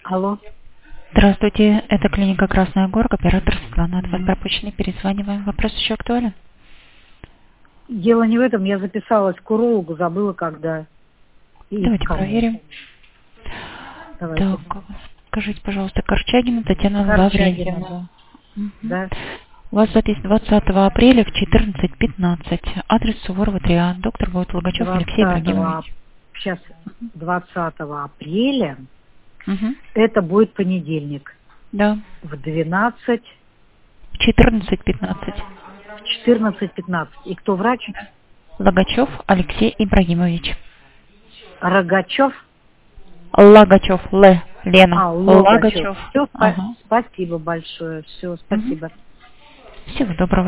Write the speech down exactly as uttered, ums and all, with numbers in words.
Алло. Здравствуйте, это клиника Красная Горка, оператор Светлана. От вас пропущенный, перезваниваем. Вопрос еще актуален? Дело не в этом, я записалась к урологу, забыла когда. И Давайте кому. проверим. Давайте. Так, скажите, пожалуйста, Корчагина Татьяна Корчагина, Лаврентьевна. да. Угу. Да. У вас запись двадцатого апреля в четырнадцать пятнадцать. Адрес Суворова три А. Доктор будет Логачев Алексей двадцатого, Ибрагимович. сейчас двадцатого апреля, Угу. это будет понедельник. Да. В двенадцать, В четырнадцать пятнадцать. в четырнадцать пятнадцать. И кто врач? Логачев Алексей Ибрагимович. Рогачев. Лагачев, Л. Лена. А, Логачев. Лагачев. Все, Ага. спасибо большое. Все, спасибо. Всего доброго.